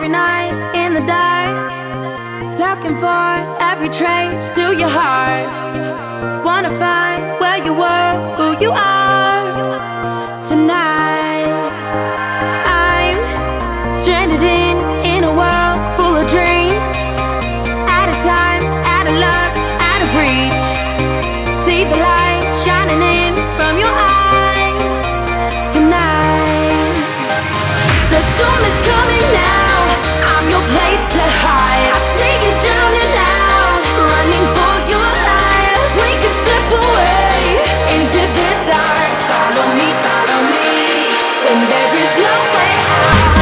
every night in the dark, looking for every trace to your heart. Wanna find where you were, who you are tonight. I'm stranded in a world full of dreams, out of time, out of luck, out of reach. See the light shining in from your eyes tonight. The storm is coming now, I'm your place to hide. I see you drowning out, running for your life. We could slip away into the dark. Follow me, when there is no way out.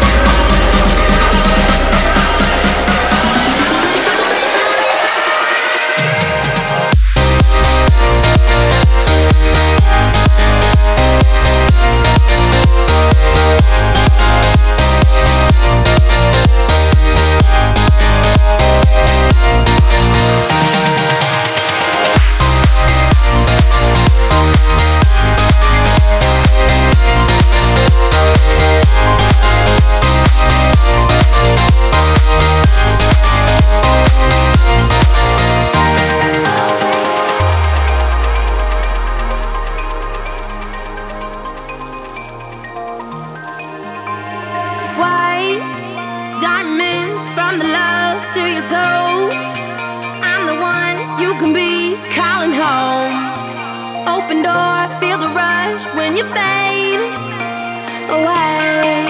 White diamonds from the love to your soul. I'm the one you can be calling home. Open door, feel the rush when you fade away.